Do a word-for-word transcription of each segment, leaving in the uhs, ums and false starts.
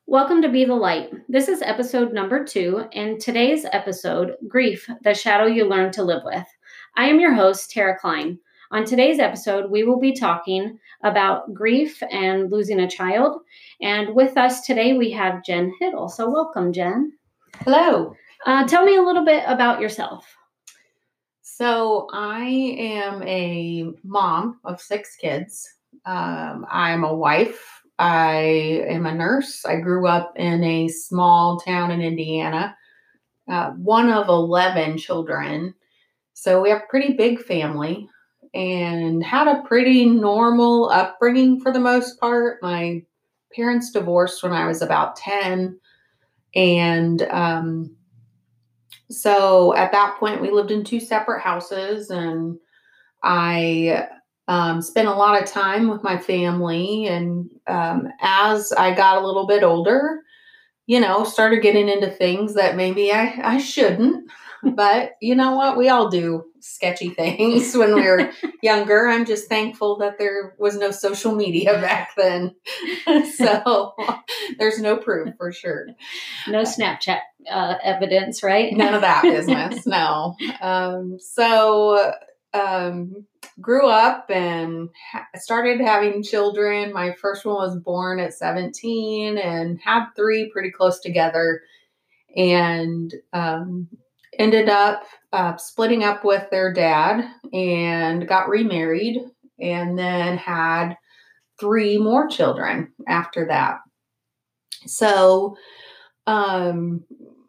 Welcome to Be the Light. This is episode number two, and today's episode, Grief, the Shadow You Learn to Live With. I am your host, Tara Klein. On today's episode, we will be talking about grief and losing a child. And with us today, we have Jen Hiddle. So welcome, Jen. Hello. Uh, tell me a little bit about yourself. So I am a mom of six kids. Um, I'm a wife. I am a nurse. I grew up in a small town in Indiana, uh, one of eleven children. So we have a pretty big family and had a pretty normal upbringing for the most part. My parents divorced when I was about ten. And um, so at that point, we lived in two separate houses, and I um, spent a lot of time with my family. And um, as I got a little bit older, you know, started getting into things that maybe I, I shouldn't. But you know what? We all do sketchy things when we were younger. I'm just thankful that there was no social media back then. So there's no proof for sure. No Snapchat uh, evidence, right? None of that business. No. Um, so um, grew up and ha- started having children. My first one was born at seventeen and had three pretty close together, and um, ended up uh, splitting up with their dad and got remarried, and then had three more children after that. So um,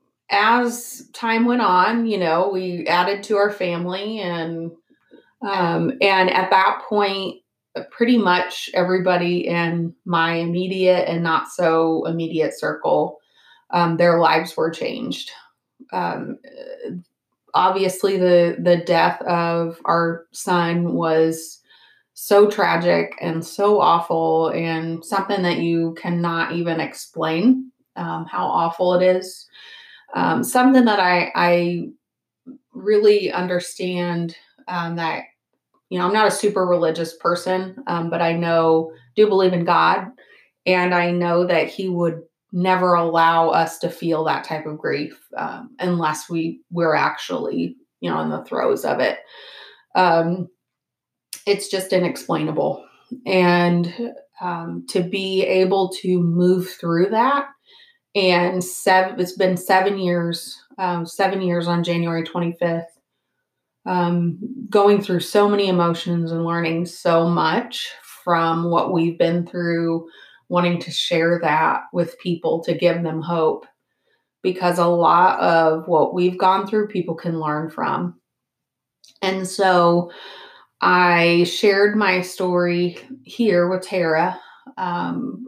as time went on, you know, we added to our family, and Um, and at that point, pretty much everybody in my immediate and not so immediate circle, um, their lives were changed. Um, obviously, the the death of our son was so tragic and so awful, and something that you cannot even explain um, how awful it is. Um, something that I I really understand um, that. You know, I'm not a super religious person, um, but I know, do believe in God. And I know that he would never allow us to feel that type of grief um, unless we we're actually, you know, in the throes of it. Um, it's just inexplainable. And um, to be able to move through that, and seven, it's been seven years, um, seven years on January twenty-fifth. Um, going through so many emotions and learning so much from what we've been through, wanting to share that with people to give them hope, because a lot of what we've gone through, people can learn from. And so I shared my story here with Tara um,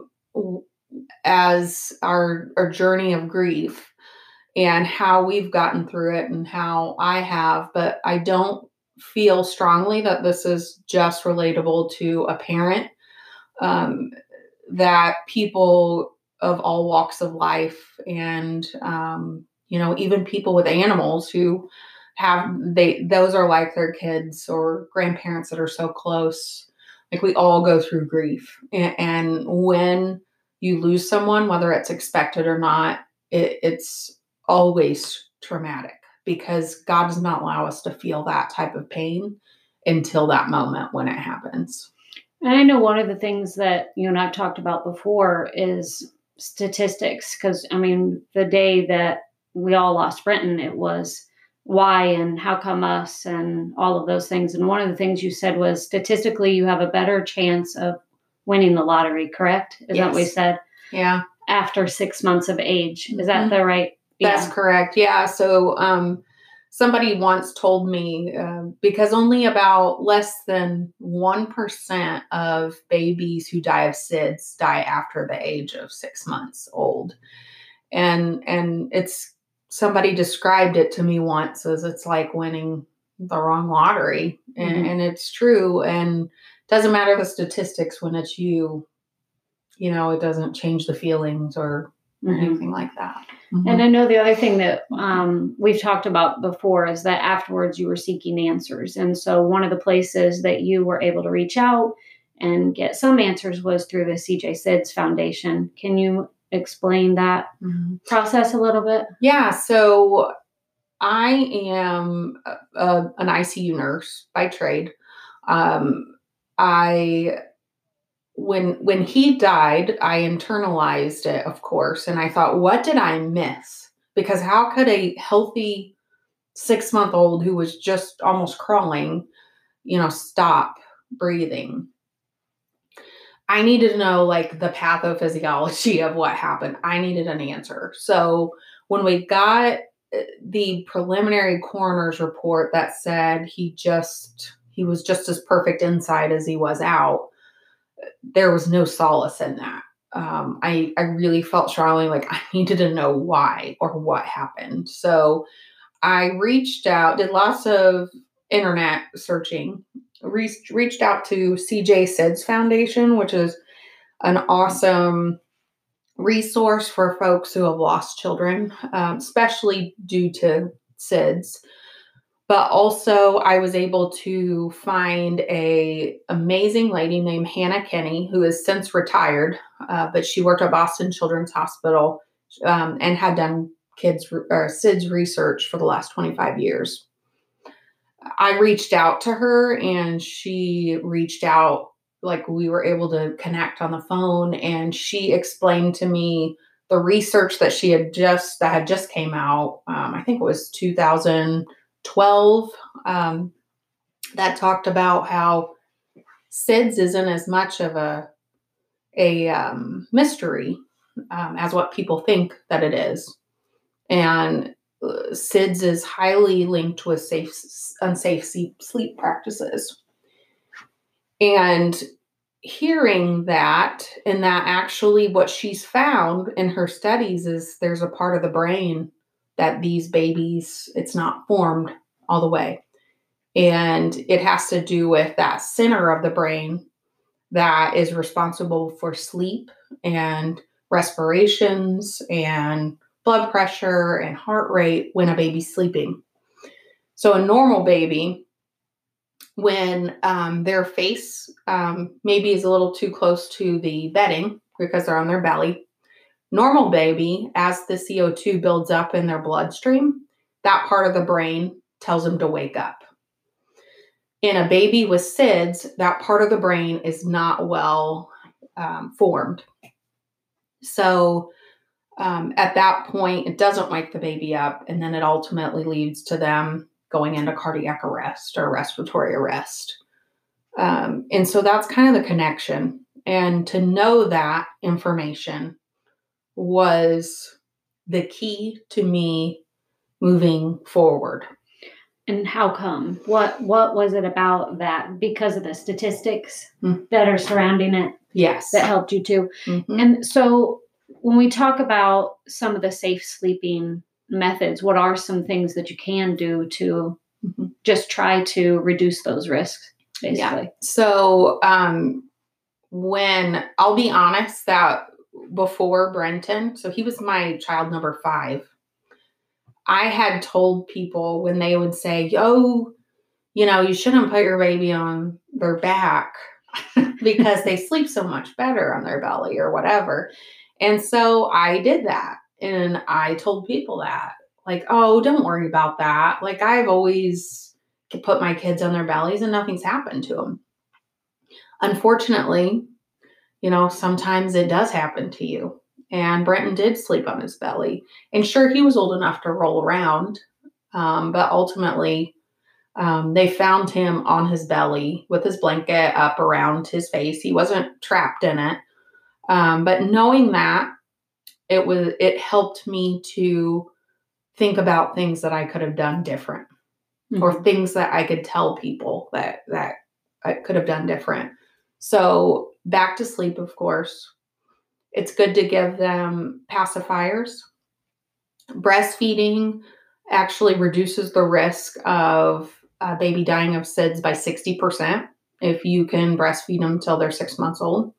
as our, our journey of grief, and how we've gotten through it and how I have, but I don't feel strongly that this is just relatable to a parent, um, that people of all walks of life and, um, you know, even people with animals who have, they, those are like their kids or grandparents that are so close. Like we all go through grief. And, and when you lose someone, whether it's expected or not, it, it's always traumatic, because God does not allow us to feel that type of pain until that moment when it happens. And I know one of the things that you and I've talked about before is statistics, because I mean, the day that we all lost Brenton, it was why and how come us and all of those things. And one of the things you said was statistically, you have a better chance of winning the lottery, correct? Is Yes. that what we said? Yeah. After six months of age. Is mm-hmm. that the right? That's yeah. correct. Yeah. So um, somebody once told me, uh, because only about less than one percent of babies who die of S I D S die after the age of six months old. And, and it's, somebody described it to me once as it's like winning the wrong lottery. And, mm-hmm. and it's true. And it doesn't matter the statistics when it's you, you know, it doesn't change the feelings or mm-hmm. anything like that. Mm-hmm. And I know the other thing that um, we've talked about before is that afterwards you were seeking answers. And so one of the places that you were able to reach out and get some answers was through the C J S I D S Foundation. Can you explain that mm-hmm. process a little bit? Yeah. So I am a, a, an I C U nurse by trade. Um, I, when, when he died, I internalized it, of course. And I thought, what did I miss? Because how could a healthy six month old who was just almost crawling, you know, stop breathing? I needed to know like the pathophysiology of what happened. I needed an answer. So when we got the preliminary coroner's report that said he just, he was just as perfect inside as he was out, there was no solace in that. Um, I, I really felt strongly like I needed to know why or what happened. So I reached out, did lots of internet searching, reached, reached out to C J SIDS Foundation, which is an awesome resource for folks who have lost children, um, especially due to SIDS. But also I was able to find a amazing lady named Hannah Kenny, who has since retired, uh, but she worked at Boston Children's Hospital um, and had done kids or SIDS research for the last twenty-five years. I reached out to her and she reached out, like we were able to connect on the phone, and she explained to me the research that she had just, that had just came out. Um, I think it was two thousand twelve, um, that talked about how SIDS isn't as much of a, a um, mystery um, as what people think that it is. And SIDS is highly linked with safe, unsafe sleep practices. And hearing that, and that actually what she's found in her studies is there's a part of the brain that these babies, it's not formed all the way. And it has to do with that center of the brain that is responsible for sleep and respirations and blood pressure and heart rate when a baby's sleeping. So a normal baby, when um, their face um, maybe is a little too close to the bedding because they're on their belly, normal baby, as the C O two builds up in their bloodstream, that part of the brain tells them to wake up. In a baby with SIDS, that part of the brain is not well um, formed. So um, at that point, it doesn't wake the baby up, and then it ultimately leads to them going into cardiac arrest or respiratory arrest. Um, and so that's kind of the connection. And to know that information was the key to me moving forward. And how come? What what was it about that? Because of the statistics mm-hmm. that are surrounding it? Yes. That helped you too. Mm-hmm. And so when we talk about some of the safe sleeping methods, what are some things that you can do to mm-hmm. just try to reduce those risks, basically? Yeah. So um, when, I'll be honest that before Brenton, so he was my child number five, I had told people when they would say, oh, you know, you shouldn't put your baby on their back because they sleep so much better on their belly or whatever. And so I did that. And I told people that, like, oh, don't worry about that. Like, I've always put my kids on their bellies and nothing's happened to them. Unfortunately, you know, sometimes it does happen to you. And Brenton did sleep on his belly. And sure, he was old enough to roll around. Um, but ultimately, um, they found him on his belly with his blanket up around his face. He wasn't trapped in it. Um, but knowing that, it was, it helped me to think about things that I could have done different, mm-hmm. or things that I could tell people that, that I could have done different. So back to sleep, of course. It's good to give them pacifiers. Breastfeeding actually reduces the risk of a baby dying of SIDS by sixty percent if you can breastfeed them till they're six months old.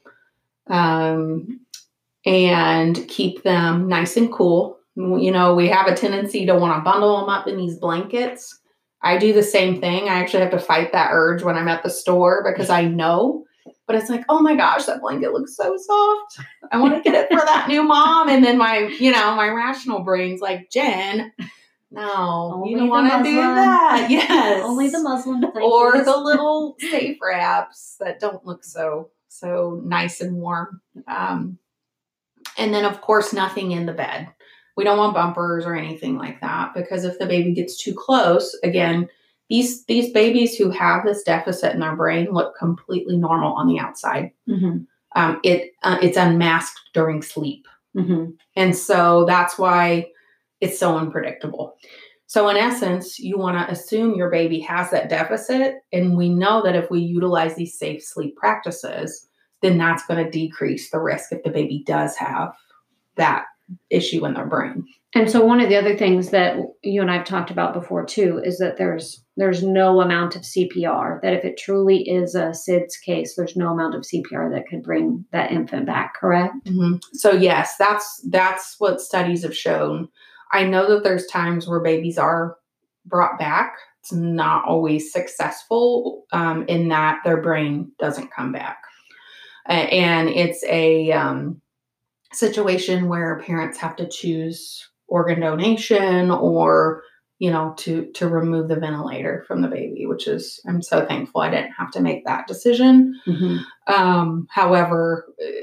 Um, and keep them nice and cool. You know, we have a tendency to want to bundle them up in these blankets. I do the same thing. I actually have to fight that urge when I'm at the store because I know But it's like, oh my gosh, that blanket looks so soft. I want to get it for that new mom. And then my, you know, my rational brain's like, Jen, no, Only you don't the want to do Muslim. that. Yes. Only the Muslim. Or blankets. the little safe wraps that don't look so, so nice and warm. Um, and then, of course, nothing in the bed. We don't want bumpers or anything like that, because if the baby gets too close, again, these these babies who have this deficit in their brain look completely normal on the outside. Mm-hmm. Um, it uh, it's unmasked during sleep, mm-hmm. and so that's why it's so unpredictable. So in essence, you want to assume your baby has that deficit, and we know that if we utilize these safe sleep practices, then that's going to decrease the risk if the baby does have that issue in their brain. And so one of the other things that you and I've talked about before too is that there's there's no amount of C P R, that if it truly is a S I D S case, there's no amount of C P R that could bring that infant back, correct? Mm-hmm. So yes, that's that's what studies have shown. I know that there's times where babies are brought back. It's not always successful um, in that their brain doesn't come back. Uh, and it's a um, situation where parents have to choose organ donation or, you know, to, to remove the ventilator from the baby, which is, I'm so thankful I didn't have to make that decision. Mm-hmm. Um, however,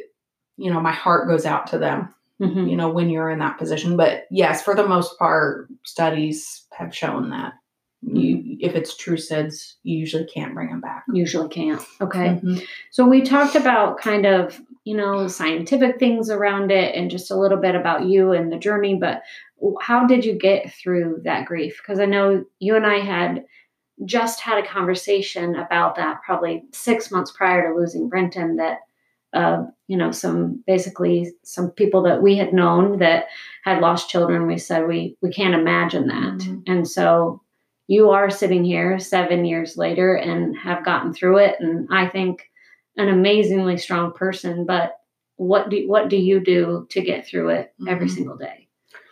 you know, my heart goes out to them. Mm-hmm. You know, when you're in that position. But yes, for the most part, studies have shown that you, mm-hmm. if it's true S I D S, you usually can't bring them back. Usually can't. Okay. Mm-hmm. So we talked about kind of, you know, scientific things around it and just a little bit about you and the journey, but how did you get through that grief? Because I know you and I had just had a conversation about that probably six months prior to losing Brenton, that Uh, you know, some basically some people that we had known that had lost children. We said we we can't imagine that, mm-hmm. and so you are sitting here seven years later and have gotten through it, and I think an amazingly strong person. But what do what do you do to get through it mm-hmm. every single day?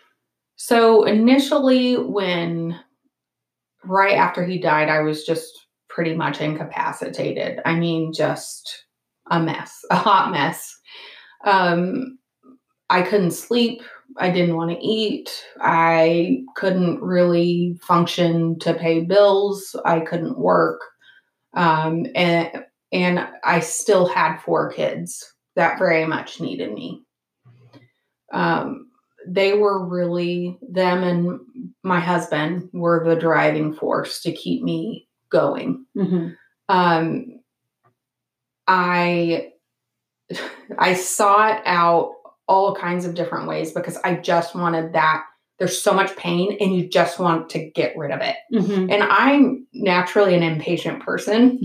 So initially, when right after he died, I was just pretty much incapacitated. I mean, just a mess, a hot mess. Um, I couldn't sleep. I didn't want to eat. I couldn't really function to pay bills. I couldn't work. Um, and, and I still had four kids that very much needed me. Um, they were really, them and my husband were the driving force to keep me going. Mm-hmm. Um, I, I sought out all kinds of different ways because I just wanted that. There's so much pain and you just want to get rid of it. Mm-hmm. And I'm naturally an impatient person.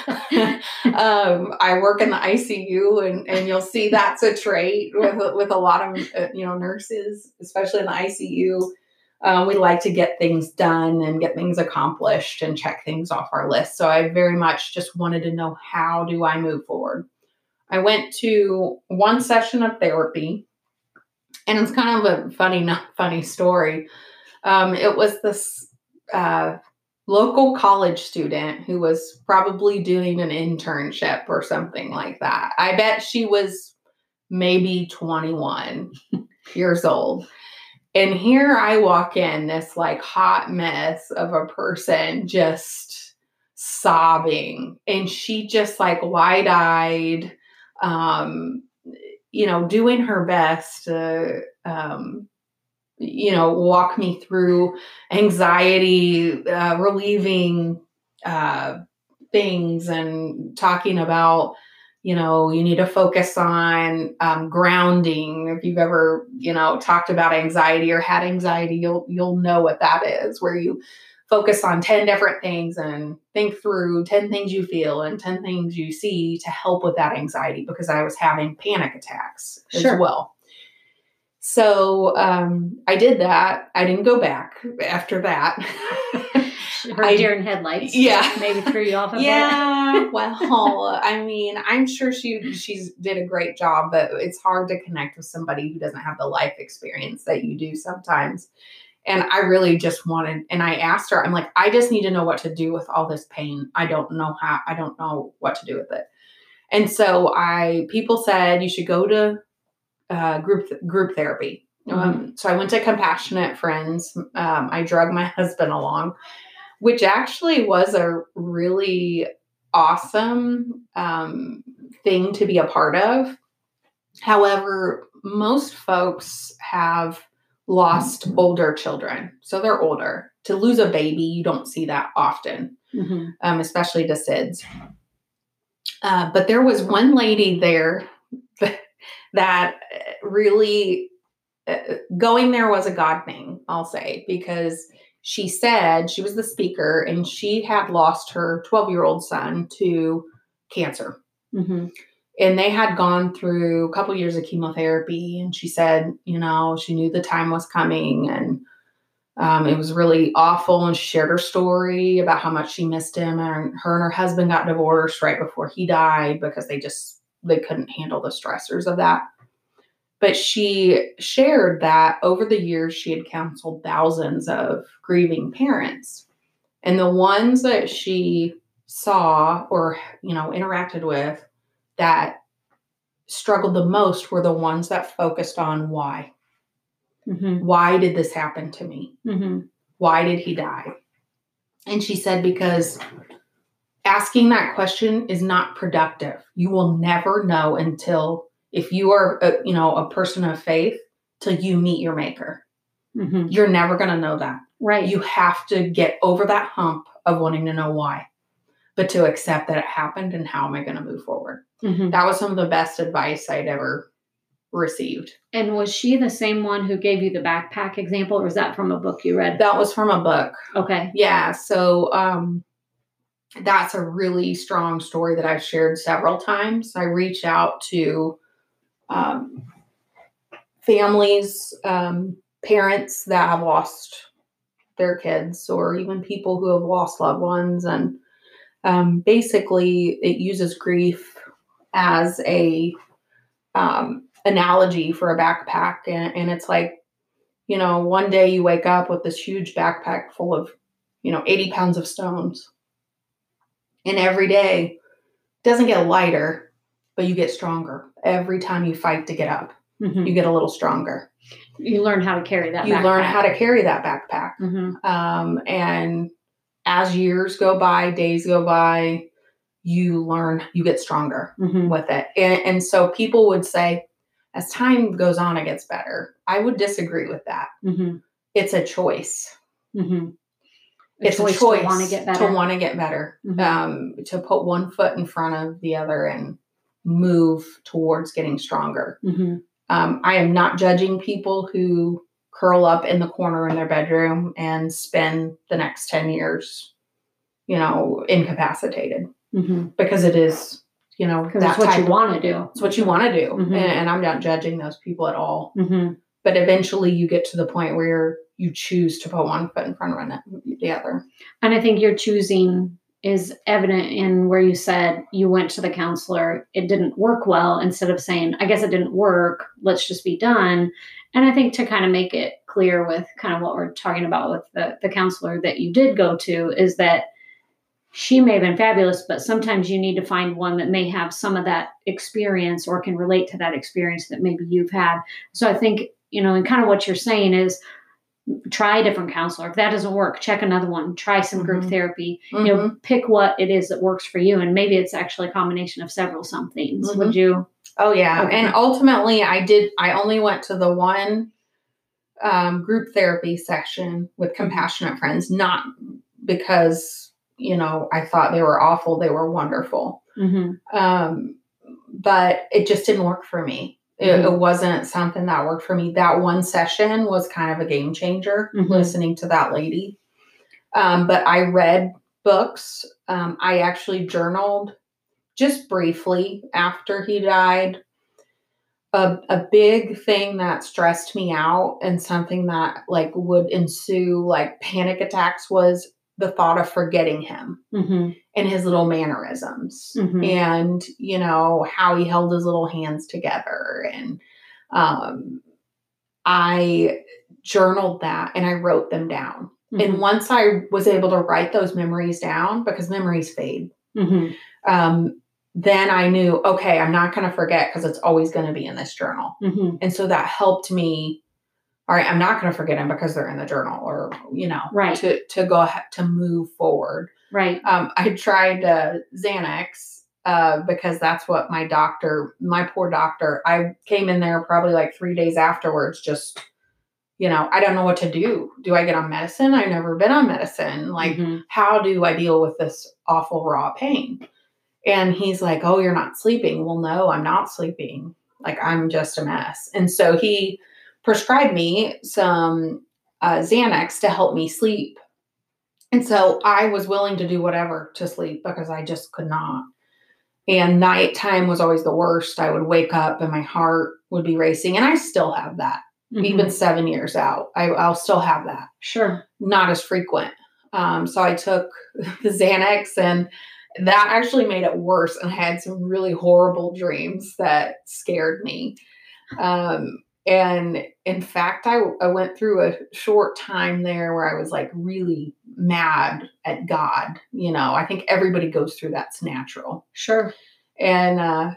um, I work in the I C U and, and you'll see that's a trait with, with a lot of, uh, you know, nurses, especially in the I C U. Um, we like to get things done and get things accomplished and check things off our list. So I very much just wanted to know, how do I move forward? I went to one session of therapy, and it's kind of a funny, not funny story. Um, it was this uh, local college student who was probably doing an internship or something like that. I bet she was maybe twenty-one years old. And here I walk in, this like hot mess of a person just sobbing. And she just like wide-eyed, um, you know, doing her best to, um, you know, walk me through anxiety, uh, relieving uh, things and talking about, you know, you need to focus on um, grounding. If you've ever, you know, talked about anxiety or had anxiety, you'll you'll know what that is, where you focus on ten different things and think through ten things you feel and ten things you see to help with that anxiety, because I was having panic attacks as Sure. well. So um, I did that. I didn't go back after that. Her I, deer in headlights. Yeah. Maybe threw you off a Yeah. bit. Well, I mean, I'm sure she she's did a great job, but it's hard to connect with somebody who doesn't have the life experience that you do sometimes. And I really just wanted, and I asked her, I'm like, I just need to know what to do with all this pain. I don't know how, I don't know what to do with it. And so I, people said you should go to uh, group group therapy. Mm-hmm. Um, so I went to Compassionate Friends. Um, I drug my husband along, which actually was a really awesome um, thing to be a part of. However, most folks have lost older children. So they're older. To lose a baby, you don't see that often, Mm-hmm. um, especially to S I D S. Uh, but there was one lady there that really, uh, going there was a God thing, I'll say, because she said, she was the speaker, and she had lost her twelve-year-old son to cancer. Mm-hmm. And they had gone through a couple years of chemotherapy. And she said, you know, she knew the time was coming, and um, it was really awful. And she shared her story about how much she missed him. And her and her husband got divorced right before he died because they just, they couldn't handle the stressors of that. But she shared that over the years, she had counseled thousands of grieving parents. And the ones that she saw or, you know, interacted with that struggled the most were the ones that focused on why. Mm-hmm. Why did this happen to me? Mm-hmm. Why did he die? And she said, because asking that question is not productive. You will never know until, if you are, a, you know, a person of faith, till you meet your maker. Mm-hmm. You're never going to know that. Right. You have to get over that hump of wanting to know why, but to accept that it happened and how am I going to move forward? Mm-hmm. That was some of the best advice I'd ever received. And was she the same one who gave you the backpack example, or was that from a book you read? That was from a book. Okay. Yeah. So um, that's a really strong story that I've shared several times. I reach out to um, families, um, parents that have lost their kids, or even people who have lost loved ones. And um, basically it uses grief as a um, analogy for a backpack. And, and it's like, you know, one day you wake up with this huge backpack full of, you know, eighty pounds of stones. And every day doesn't get lighter, but you get stronger. Every time you fight to get up, Mm-hmm. you get a little stronger. You learn how to carry that You backpack. learn how to carry that backpack. Mm-hmm. Um, and as years go by, days go by, you learn, you get stronger Mm-hmm. with it. And, and so people would say, as time goes on, it gets better. I would disagree with that. Mm-hmm. It's a choice. Mm-hmm. A It's choice a choice to want to get better. To want to get better. Mm-hmm. Um, to put one foot in front of the other and move towards getting stronger. Mm-hmm. Um, I am not judging people who curl up in the corner in their bedroom and spend the next ten years, you know, incapacitated, Mm-hmm. because it is, you know, That's what you want to do. It's what you want to do. Mm-hmm. And, and I'm not judging those people at all. Mm-hmm. But eventually you get to the point where you're, you choose to put one foot in front of the other. And I think your choosing is evident in where you said you went to the counselor, it didn't work well, instead of saying, I guess it didn't work, let's just be done. And I think to kind of make it clear with kind of what we're talking about with the, the counselor that you did go to, is that she may have been fabulous, but sometimes you need to find one that may have some of that experience or can relate to that experience that maybe you've had. So I think, you know, and kind of what you're saying is, try a different counselor. If that doesn't work, check another one. Try some Mm-hmm. group therapy. Mm-hmm. You know, pick what it is that works for you, and maybe it's actually a combination of several somethings. Mm-hmm. Would you? Oh yeah, Okay. and ultimately, I did. I only went to the one um, group therapy session with Compassionate Friends, not because, you know, I thought they were awful. They were wonderful, Mm-hmm. um, but it just didn't work for me. It, Mm-hmm. it wasn't something that worked for me. That one session was kind of a game changer, Mm-hmm. listening to that lady. Um, but I read books. Um, I actually journaled just briefly after he died. A, a big thing that stressed me out and something that like would ensue like panic attacks was the thought of forgetting him. Mm-hmm. And his little mannerisms, Mm-hmm. and, you know, how he held his little hands together. And um, I journaled that and I wrote them down. Mm-hmm. And once I was able to write those memories down, because memories fade, Mm-hmm. um, then I knew, okay, I'm not going to forget because it's always going to be in this journal. Mm-hmm. And so that helped me. All right, I'm not going to forget them because they're in the journal, or, you know, right. to, to go ahead, to move forward. Right. Um, I tried uh, Xanax uh, because that's what my doctor, my poor doctor, I came in there probably like three days afterwards, just, you know, I don't know what to do. Do I get on medicine? I've never been on medicine. Like, mm-hmm. how do I deal with this awful raw pain? And he's like, oh, you're not sleeping. Well, no, I'm not sleeping. Like, I'm just a mess. And so he prescribed me some uh, Xanax to help me sleep. And so I was willing to do whatever to sleep because I just could not. And nighttime was always the worst. I would wake up and my heart would be racing. And I still have that. Mm-hmm. Even seven years out, I, I'll still have that. Sure. Not as frequent. Um, so I took the Xanax, and that actually made it worse. And I had some really horrible dreams that scared me. Um, And in fact, I, I went through a short time there where I was like really mad at God. You know, I think everybody goes through that. It's natural. Sure. And uh,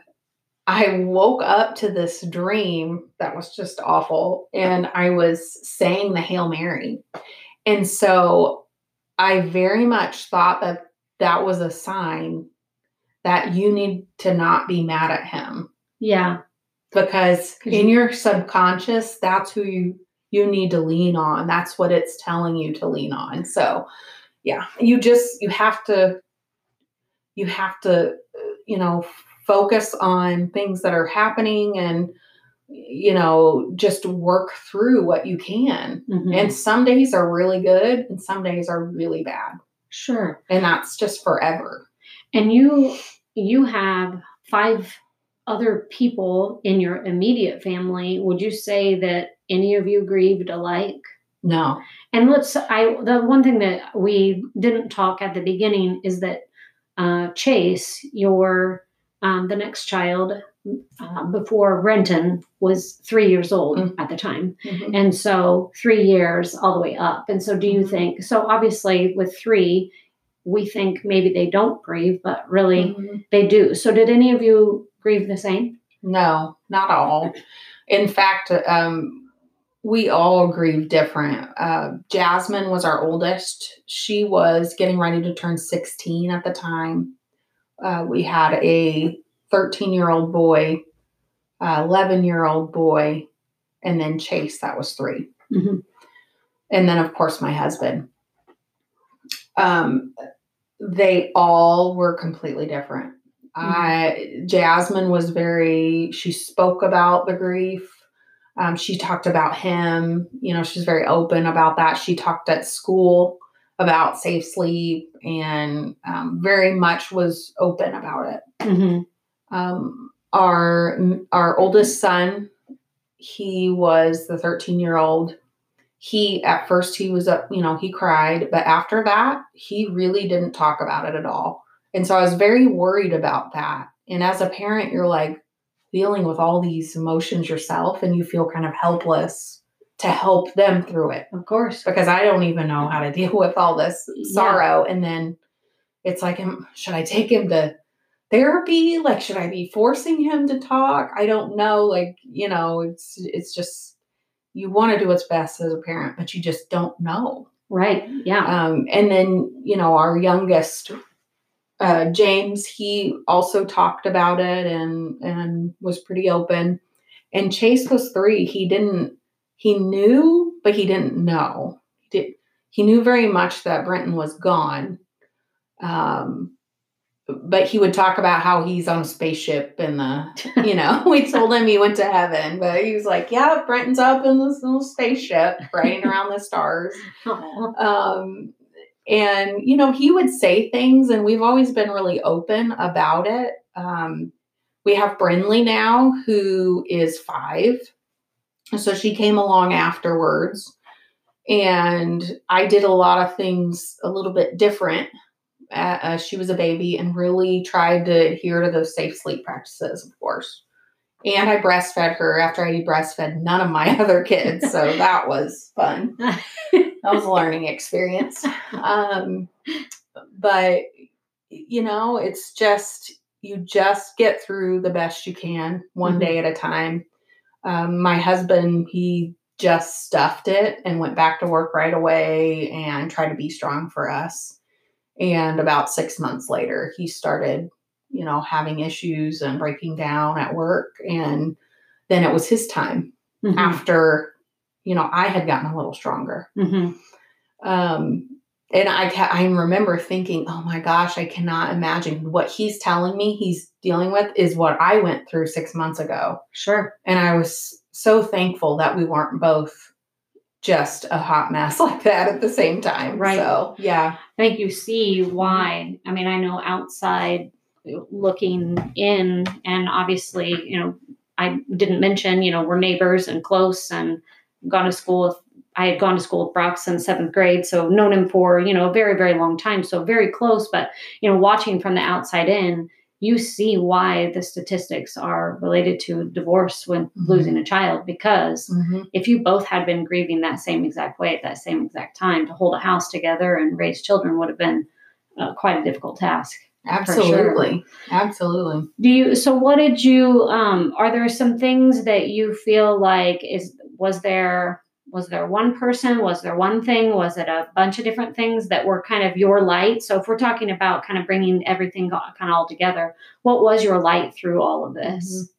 I woke up to this dream that was just awful. And I was saying the Hail Mary. And so I very much thought that that was a sign that you need to not be mad at him. Yeah. Because in your subconscious, that's who you, you need to lean on. That's what it's telling you to lean on. So, yeah, you just, you have to, you have to, you know, focus on things that are happening and, you know, just work through what you can. Mm-hmm. And some days are really good and some days are really bad. Sure. And that's just forever. And you, you have five other people in your immediate family. Would you say that any of you grieved alike? No. And let's, I, the one thing that we didn't talk at the beginning is that uh, Chase, your, um, the next child uh, before Renton was three years old mm-hmm. at the time. Mm-hmm. And so three years all the way up. And so do you mm-hmm. think, so obviously with three, we think maybe they don't grieve, but really mm-hmm. they do. So did any of you grieve the same? No, not all. In fact, um, we all grieve different. Uh, Jasmine was our oldest. She was getting ready to turn sixteen at the time. Uh, we had a thirteen-year-old boy, uh, eleven-year-old boy, and then Chase, that was three. Mm-hmm. And then, of course, my husband. Um, they all were completely different. Mm-hmm. I, Jasmine was very, she spoke about the grief. Um, she talked about him, you know, she's very open about that. She talked at school about safe sleep and um, very much was open about it. Mm-hmm. Um, our, our oldest son, he was the thirteen year old. He, at first he was up, you know, he cried, but after that, he really didn't talk about it at all. And so I was very worried about that. And as a parent, you're like dealing with all these emotions yourself and you feel kind of helpless to help them through it. Of course. Because I don't even know how to deal with all this sorrow. Yeah. And then it's like, should I take him to therapy? Like, should I be forcing him to talk? I don't know. Like, you know, it's, it's just, you want to do what's best as a parent, but you just don't know. Right. Yeah. Um, and then, you know, our youngest, uh, James, he also talked about it and, and was pretty open. And Chase was three. He didn't, he knew, but he didn't know. He did, he knew very much that Brenton was gone. Um, but he would talk about how he's on a spaceship and the, you know, we told him he went to heaven, but he was like, yeah, Brenton's up in this little spaceship riding around the stars. Um, and, you know, he would say things and we've always been really open about it. Um, we have Brinley now who is five. So she came along afterwards and I did a lot of things a little bit different. Uh, she was a baby and really tried to adhere to those safe sleep practices, of course. And I breastfed her after I breastfed none of my other kids. So that was fun. That was a learning experience. Um, but, you know, it's just, you just get through the best you can, one Mhm. day at a time. Um, my husband, he just stuffed it and went back to work right away and tried to be strong for us. And about six months later, he started, you know, having issues and breaking down at work. And then it was his time Mhm. after, you know, I had gotten a little stronger. Mhm. Um, and I, ca- I remember thinking, oh my gosh, I cannot imagine what he's telling me he's dealing with is what I went through six months ago. Sure. And I was so thankful that we weren't both just a hot mess like that at the same time. Right. So, yeah. I think you see why. I mean, I know outside looking in, and obviously, you know, I didn't mention, you know, we're neighbors and close and gone to school with, I had gone to school with Brock since seventh grade. So known him for, you know, a very, very long time. So very close, but, you know, watching from the outside in, you see why the statistics are related to divorce when Mhm. losing a child, because Mm-hmm. if you both had been grieving that same exact way at that same exact time, to hold a house together and raise children would have been uh, quite a difficult task. Absolutely. Absolutely. Do you, so what did you, um, are there some things that you feel like is, was there, was there one person, was there one thing, was it a bunch of different things that were kind of your light? So if we're talking about kind of bringing everything kind of all together, what was your light through all of this?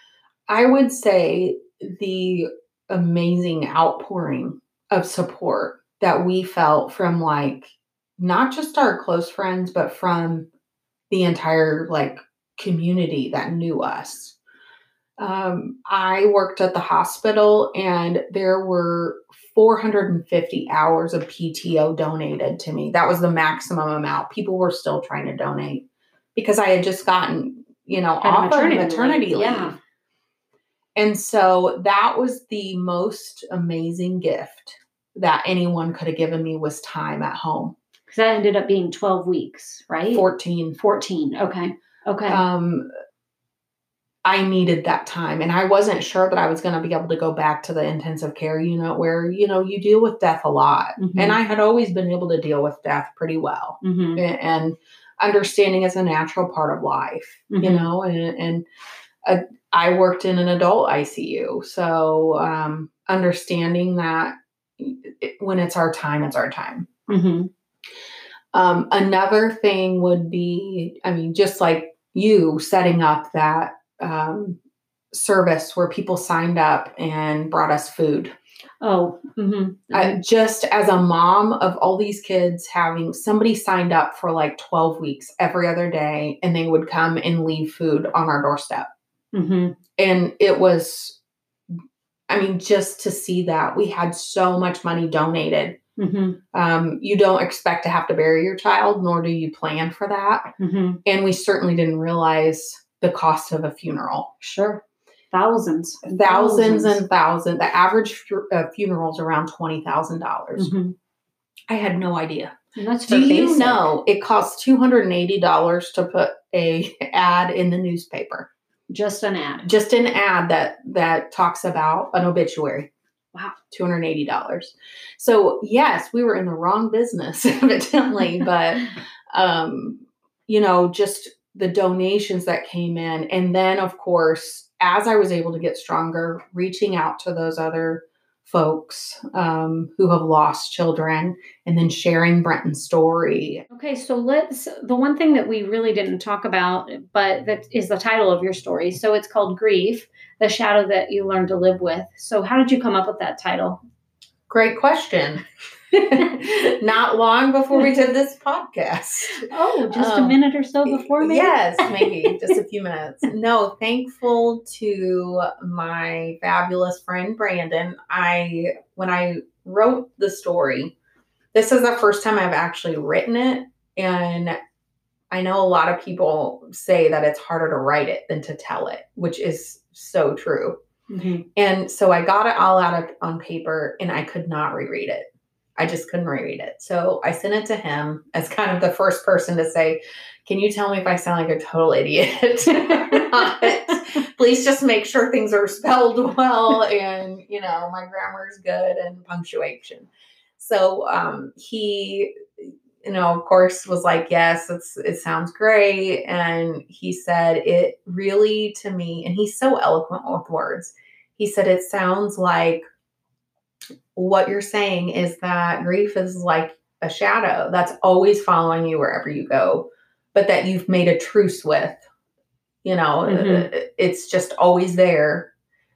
I would say the amazing outpouring of support that we felt from like not just our close friends, but from the entire like community that knew us. Um, I worked at the hospital and there were four hundred fifty hours of P T O donated to me. That was the maximum amount. People were still trying to donate because I had just gotten, you know, Had a off maternity of maternity leave, leave. yeah. And so that was the most amazing gift that anyone could have given me was time at home. Because that ended up being twelve weeks, right? fourteen. fourteen. Okay. Okay. Um, I needed that time. And I wasn't sure that I was going to be able to go back to the intensive care unit where, you know, you deal with death a lot. Mhm. And I had always been able to deal with death pretty well. Mhm. A- And understanding is a natural part of life, you Mhm. know, and, and uh, I worked in an adult I C U. So um, understanding that it, when it's our time, it's our time. Mhm. Um, another thing would be, I mean, just like you setting up that um, service where people signed up and brought us food. Oh, mhm. I, just as a mom of all these kids, having somebody signed up for like twelve weeks every other day, and they would come and leave food on our doorstep. Mhm. And it was, I mean, just to see that we had so much money donated. Mhm. Um, you don't expect to have to bury your child, nor do you plan for that. Mhm. And we certainly didn't realize the cost of a funeral. Sure. Thousands. Thousands and thousands. The average fu- uh, funeral is around twenty thousand dollars. Mhm. I had no idea. And that's Do for you basic. know it costs two hundred eighty dollars to put a ad in the newspaper? Just an ad. Just an ad that that talks about an obituary. Wow. two hundred eighty dollars. So yes, we were in the wrong business evidently, but um, you know, just the donations that came in. And then of course, as I was able to get stronger, reaching out to those other folks um, who have lost children and then sharing Brenton's story. Okay, so let's, the one thing that we really didn't talk about, but that is the title of your story. So it's called Grief, the Shadow That You Learn to Live With. So how did you come up with that title? Great question. Not long before we did this podcast. Oh, just um, a minute or so before, maybe? Yes, maybe just a few minutes. No, thankful to my fabulous friend Brandon. I when I wrote the story, this is the first time I've actually written it, and I know a lot of people say that it's harder to write it than to tell it, which is so true. Mm-hmm. And so I got it all out of, on paper, and I could not reread it. I just couldn't reread it. So I sent it to him as kind of the first person to say, can you tell me if I sound like a total idiot or not? Please just make sure things are spelled well and, you know, my grammar is good and punctuation. So um, he you know, of course, was like, yes, it's, it sounds great. And he said, it really, to me, and he's so eloquent with words. He said, it sounds like what you're saying is that grief is like a shadow that's always following you wherever you go, but that you've made a truce with, you know, mm-hmm. it's just always there.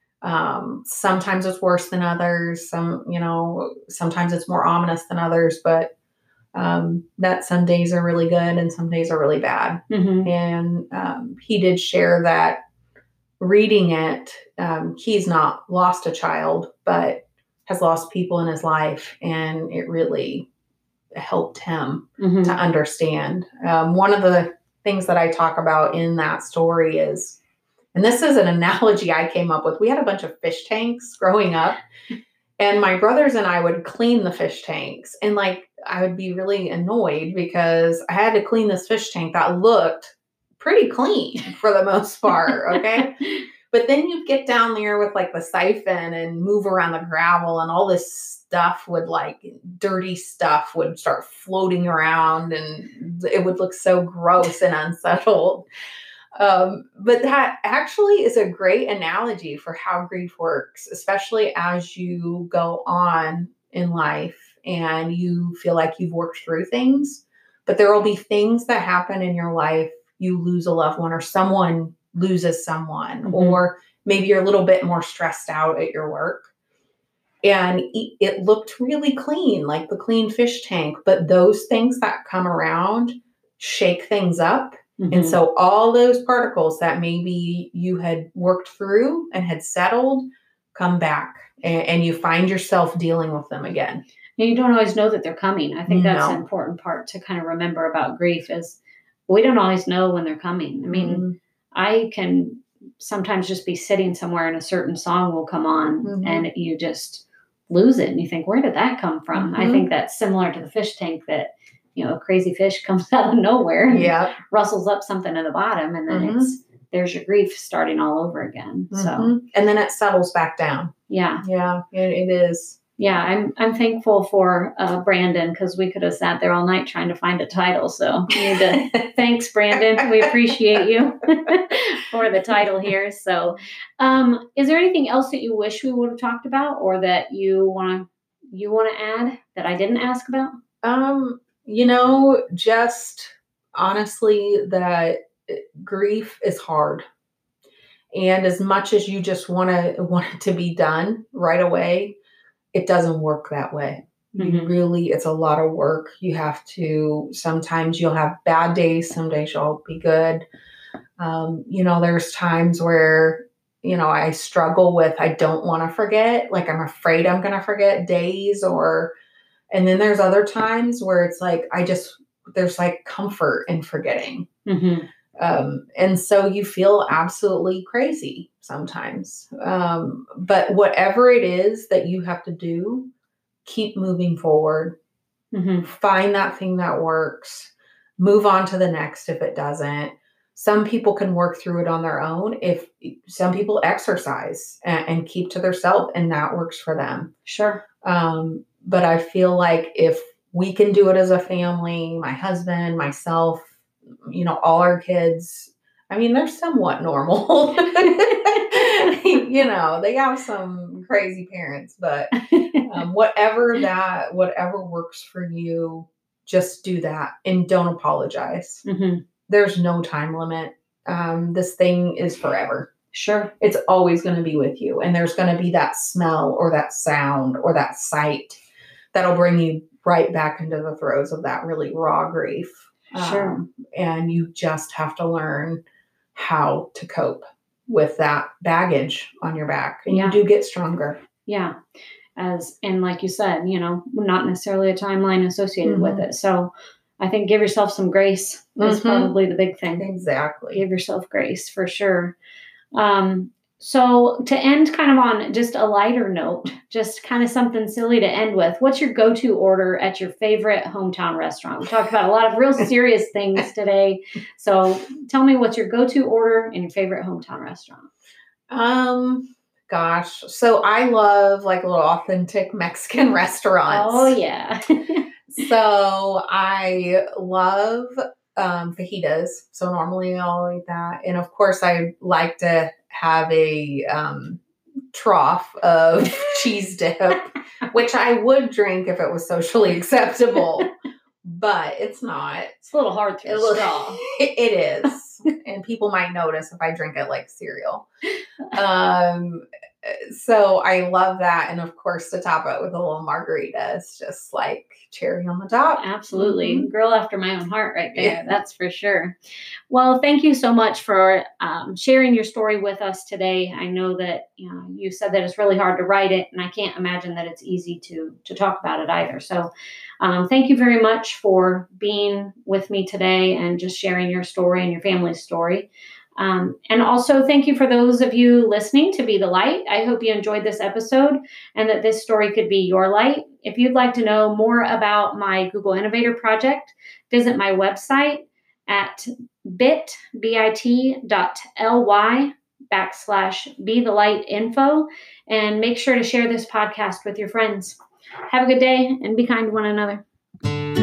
Um, sometimes it's worse than others. Some, you know, sometimes it's more ominous than others, but um, that some days are really good and some days are really bad. Mm-hmm. And um, he did share that reading it, um, he's not lost a child, but has lost people in his life, and it really helped him mm-hmm. to understand. Um, one of the things that I talk about in that story is, and this is an analogy I came up with. We had a bunch of fish tanks growing up, and my brothers and I would clean the fish tanks, and like I would be really annoyed because I had to clean this fish tank that looked pretty clean for the most part. Okay. But then you'd get down there with like the siphon and move around the gravel, and all this stuff would like dirty stuff would start floating around, and it would look so gross and unsettled. Um, but that actually is a great analogy for how grief works, especially as you go on in life and you feel like you've worked through things, but there will be things that happen in your life. You lose a loved one, or someone loses someone, mm-hmm. or maybe you're a little bit more stressed out at your work. And it looked really clean, like the clean fish tank, but those things that come around shake things up. Mm-hmm. And so all those particles that maybe you had worked through and had settled come back, and, and you find yourself dealing with them again. And you don't always know that they're coming. I think that's no. an important part to kind of remember about grief is we don't always know when they're coming. I mean, mm-hmm. I can sometimes just be sitting somewhere and a certain song will come on mm-hmm. and you just lose it. And you think, where did that come from? Mm-hmm. I think that's similar to the fish tank, that, you know, a crazy fish comes out of nowhere and yeah. rustles up something at the bottom. And then mm-hmm. it's, there's your grief starting all over again. Mm-hmm. So, and then it settles back down. Yeah. Yeah, it, it is. Yeah, I'm I'm thankful for uh, Brandon, because we could have sat there all night trying to find a title. So we need to thanks, Brandon. We appreciate you for the title here. So, um, is there anything else that you wish we would have talked about, or that you want to you want to add that I didn't ask about? Um, you know, just honestly, that grief is hard, and as much as you just want to want it to be done right away, it doesn't work that way. Mm-hmm. You really, it's a lot of work. You have to, sometimes you'll have bad days. Some days you'll be good. Um, you know, there's times where, you know, I struggle with, I don't want to forget. Like I'm afraid I'm going to forget days, or, and then there's other times where it's like, I just, there's like comfort in forgetting. Mm-hmm. Um, and so you feel absolutely crazy sometimes. Um, but whatever it is that you have to do, keep moving forward. Mm-hmm. Find that thing that works. Move on to the next if it doesn't. Some people can work through it on their own. If some people exercise and, and keep to themselves, and that works for them. Sure. Um, but I feel like if we can do it as a family, my husband, myself, you know, all our kids, I mean, they're somewhat normal. You know, they have some crazy parents, but um, whatever that, whatever works for you, just do that and don't apologize. Mm-hmm. There's no time limit. Um, this thing is forever. Sure. It's always going to be with you. And there's going to be that smell or that sound or that sight that'll bring you right back into the throes of that really raw grief. Sure. Um, and you just have to learn how to cope with that baggage on your back. And yeah. you do get stronger. Yeah. As, and like you said, you know, not necessarily a timeline associated mm-hmm. with it. So I think give yourself some grace is mm-hmm. probably the big thing. Exactly. Give yourself grace for sure. Um, so to end kind of on just a lighter note, just kind of something silly to end with, what's your go-to order at your favorite hometown restaurant? We talked about a lot of real serious things today. So tell me what's your go-to order in your favorite hometown restaurant? Um, gosh. So I love like little authentic Mexican restaurants. Oh yeah. So I love um, fajitas. So normally I'll eat that. And of course, I like to have a um, trough of cheese dip, which I would drink if it was socially acceptable, but it's not. It's a little hard through a straw. It is. And people might notice if I drink it like cereal. Um, so I love that. And of course, to top it with a little margarita, it's just like cherry on the top. Absolutely. Mm-hmm. Girl after my own heart right there. Yeah. That's for sure. Well, thank you so much for um, sharing your story with us today. I know that you know, you said that it's really hard to write it, and I can't imagine that it's easy to, to talk about it either. So um, thank you very much for being with me today and just sharing your story and your family's story. Um, and also thank you for those of you listening to Be the Light. I hope you enjoyed this episode and that this story could be your light. If you'd like to know more about my Google Innovator project, visit my website at bit, bit dot ly backslash be the light info, and make sure to share this podcast with your friends. Have a good day and be kind to one another.